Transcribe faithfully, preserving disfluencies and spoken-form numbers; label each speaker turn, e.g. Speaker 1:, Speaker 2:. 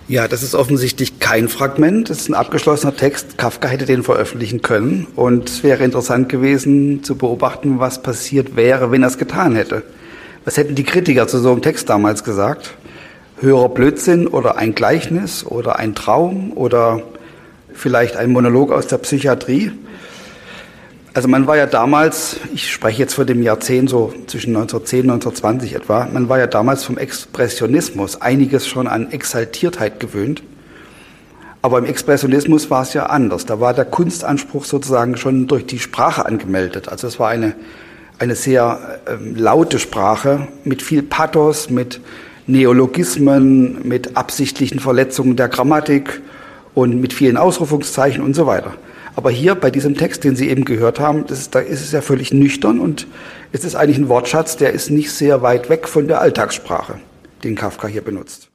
Speaker 1: Ja, das ist offensichtlich kein Fragment. Das ist ein abgeschlossener Text. Kafka hätte den veröffentlichen können. Und es wäre interessant gewesen zu beobachten, was passiert wäre, wenn er es getan hätte. Was hätten die Kritiker zu so einem Text damals gesagt? Höherer Blödsinn oder ein Gleichnis oder ein Traum oder vielleicht ein Monolog aus der Psychiatrie? Also man war ja damals, ich spreche jetzt von dem Jahrzehnt so zwischen neunzehnhundertzehn und neunzehnhundertzwanzig etwa, man war ja damals vom Expressionismus einiges schon an Exaltiertheit gewöhnt. Aber im Expressionismus war es ja anders. Da war der Kunstanspruch sozusagen schon durch die Sprache angemeldet. Also es war eine, eine sehr ähm, laute Sprache mit viel Pathos, mit Neologismen, mit absichtlichen Verletzungen der Grammatik und mit vielen Ausrufungszeichen und so weiter. Aber hier bei diesem Text, den Sie eben gehört haben, das ist, da ist es ja völlig nüchtern und es ist eigentlich ein Wortschatz, der ist nicht sehr weit weg von der Alltagssprache, den Kafka hier benutzt.